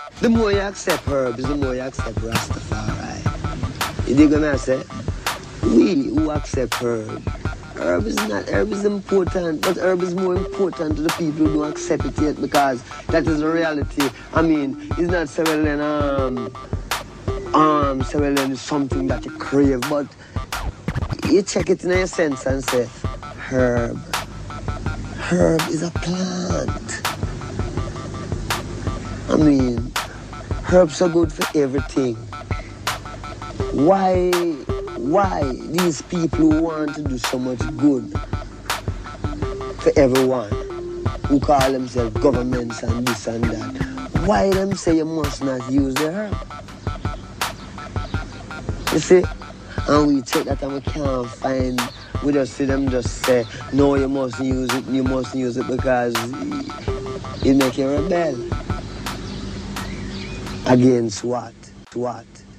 The more you accept herbs, the more you accept Rastafari. You dig what I say? We who accept herb. Herb is important, but herb is more important to the people who don't accept it yet because that is the reality. I mean, it's not Sewellen is something that you crave, but you check it in your sense and say, herb. Herb is a plant. I mean, herbs are good for everything. Why these people who want to do so much good for everyone, who call themselves governments and this and that, why them say you must not use the herb? You see? And we check that and we can't find, we just see them just say, no, you mustn't use it because it make you rebel. Against what? What?